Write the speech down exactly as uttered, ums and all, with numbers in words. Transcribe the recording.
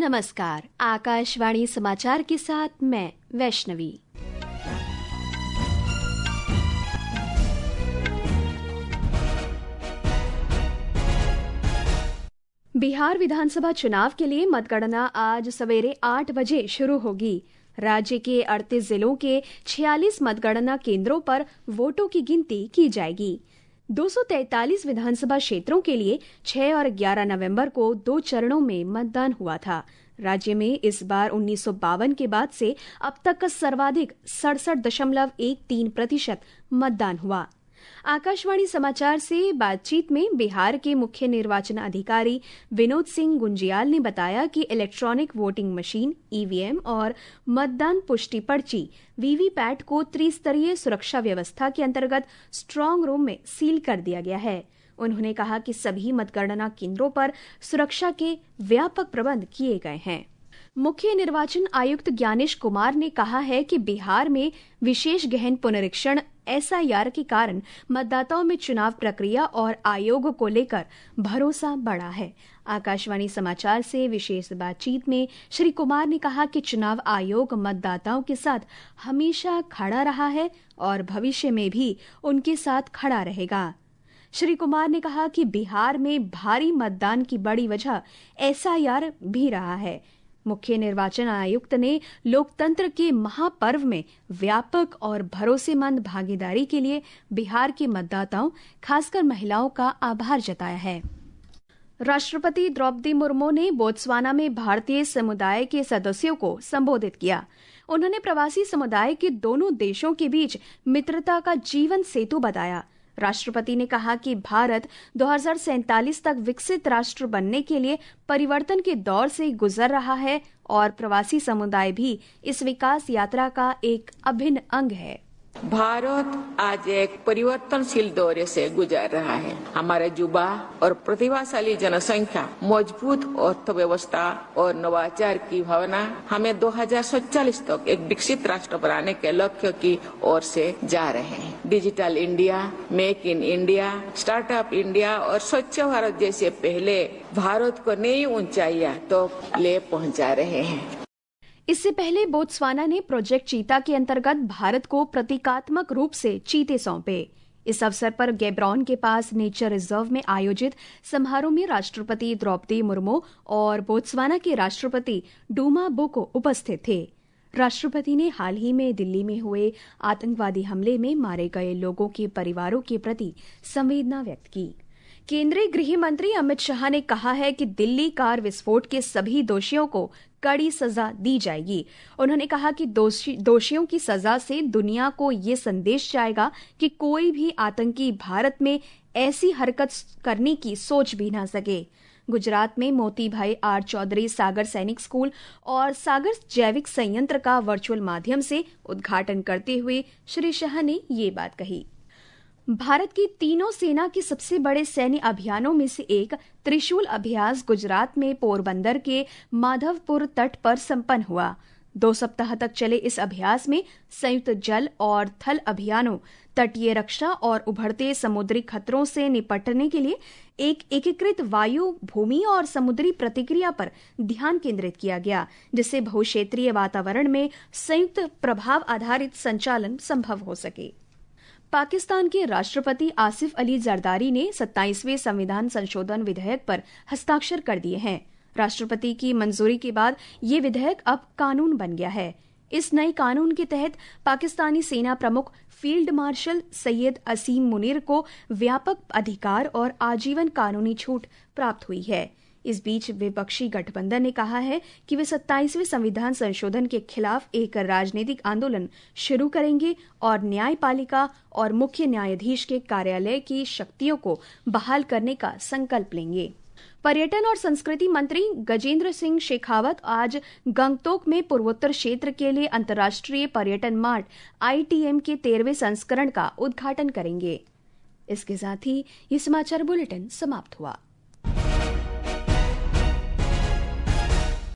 नमस्कार, आकाशवाणी समाचार के साथ मैं वैष्णवी। बिहार विधानसभा चुनाव के लिए मतगणना आज सवेरे आठ बजे शुरू होगी। राज्य के अड़तीस जिलों के छियालीस मतगणना केंद्रों पर वोटों की गिनती की जाएगी। दो सौ तैंतालीस विधानसभा क्षेत्रों के लिए छह और ग्यारह नवंबर को दो चरणों में मतदान हुआ था। राज्य में इस बार उन्नीस सौ बावन के बाद से अब तक का सर्वाधिक सड़सठ दशमलव एक तीन प्रतिशत मतदान हुआ। आकाशवाणी समाचार से बातचीत में बिहार के मुख्य निर्वाचन अधिकारी विनोद सिंह गुंजियाल ने बताया कि इलेक्ट्रॉनिक वोटिंग मशीन ईवीएम और मतदान पुष्टि पर्ची वीवीपैट को त्रिस्तरीय सुरक्षा व्यवस्था के अंतर्गत स्ट्रांग रूम में सील कर दिया गया है। उन्होंने कहा कि सभी मतगणना केंद्रों पर सुरक्षा के व्यापक प्रबंध किए गए हैं। मुख्य निर्वाचन आयुक्त ज्ञानेश कुमार ने कहा है कि बिहार में विशेष गहन पुनरीक्षण एसआईआर के कारण मतदाताओं में चुनाव प्रक्रिया और आयोग को लेकर भरोसा बढ़ा है। आकाशवाणी समाचार से विशेष बातचीत में श्री कुमार ने कहा कि चुनाव आयोग मतदाताओं के साथ हमेशा खड़ा रहा है और भविष्य में भी उनके साथ खड़ा रहेगा। श्री कुमार ने कहा कि बिहार में भारी मतदान की बड़ी वजह एसआईआर भी रहा है। मुख्य निर्वाचन आयुक्त ने लोकतंत्र के महापर्व में व्यापक और भरोसेमंद भागीदारी के लिए बिहार के मतदाताओं, खासकर महिलाओं का आभार जताया है। राष्ट्रपति द्रौपदी मुर्मू ने बोत्सवाना में भारतीय समुदाय के सदस्यों को संबोधित किया। उन्होंने प्रवासी समुदाय के दोनों देशों के बीच मित्रता का जीवन सेतु बताया। राष्ट्रपति ने कहा कि भारत दो हज़ार सैंतालीस तक विकसित राष्ट्र बनने के लिए परिवर्तन के दौर से गुजर रहा है और प्रवासी समुदाय भी इस विकास यात्रा का एक अभिन्न अंग है। भारत आज एक परिवर्तनशील दौर से गुजर रहा है। हमारे युवा और प्रतिभाशाली जनसंख्या, मजबूत अर्थव्यवस्था और नवाचार की भावना हमें दो हज़ार सैंतालीस तक एक विकसित राष्ट्र बनाने के लक्ष्य की ओर से जा रहे हैं। Digital India, make in India, startup India और स्वच्छ भारत जैसे पहले भारत को नई ऊंचाइयां तो ले पहुंचा रहे हैं। इससे पहले बोत्सवाना ने प्रोजेक्ट चीता के अंतर्गत भारत को प्रतीकात्मक रूप से चीते सौंपे। इस अवसर पर गैब्रॉन के पास नेचर रिजर्व में आयोजित समारोह में राष्ट्रपति द्रौपदी मुर्मू और बोत्सवाना के राष्ट्रपति डूमा बोको उपस्थित थे। राष्ट्रपति ने हाल ही में दिल्ली में हुए आतंकवादी हमले में मारे गए लोगों के परिवारों के प्रति संवेदना व्यक्त की। केंद्रीय गृह मंत्री अमित शाह ने कहा है कि दिल्ली कार विस्फोट के सभी दोषियों को कड़ी सजा दी जाएगी। उन्होंने कहा कि दोषी, दोषियों की सजा से दुनिया को ये संदेश जाएगा कि कोई भी आतंकी भारत में ऐसी हरकत करने की सोच भी न सके। गुजरात में मोती भाई आर चौधरी सागर सैनिक स्कूल और सागर जैविक संयंत्र का वर्चुअल माध्यम से उद्घाटन करते हुए श्री शाह ने ये बात कही। भारत की तीनों सेना के सबसे बड़े सैन्य अभियानों में से एक त्रिशूल अभ्यास गुजरात में पोरबंदर के माधवपुर तट पर संपन्न हुआ। दो सप्ताह तक चले इस अभ्यास में संयुक्त जल और थल अभियानों, तटीय रक्षा और उभरते समुद्री खतरों से निपटने के लिए एक एकीकृत वायु, भूमि और समुद्री प्रतिक्रिया पर ध्यान केंद्रित किया गया, जिससे बहुक्षेत्रीय वातावरण में संयुक्त प्रभाव आधारित संचालन संभव हो सके। पाकिस्तान के राष्ट्रपति आसिफ अली जरदारी ने सत्ताईसवें संविधान संशोधन विधेयक पर हस्ताक्षर कर दिए हैं। राष्ट्रपति की मंजूरी के बाद ये विधेयक अब कानून बन गया है। इस नए कानून के तहत पाकिस्तानी सेना प्रमुख फील्ड मार्शल सैयद असीम मुनीर को व्यापक अधिकार और आजीवन कानूनी छूट प्राप्त हुई है। इस बीच विपक्षी गठबंधन ने कहा है कि वे सत्ताईसवें संविधान संशोधन के खिलाफ एक राजनीतिक आंदोलन शुरू करेंगे और न्यायपालिका और मुख्य न्यायाधीश के कार्यालय की शक्तियों को बहाल करने का संकल्प लेंगे। पर्यटन और संस्कृति मंत्री गजेंद्र सिंह शेखावत आज गंगटोक में पूर्वोत्तर क्षेत्र के लिए अंतर्राष्ट्रीय पर्यटन मार्ट आईटीएम के तेरहवें संस्करण का उद्घाटन करेंगे। इसके साथ ही ये समाचार बुलेटिन समाप्त हुआ।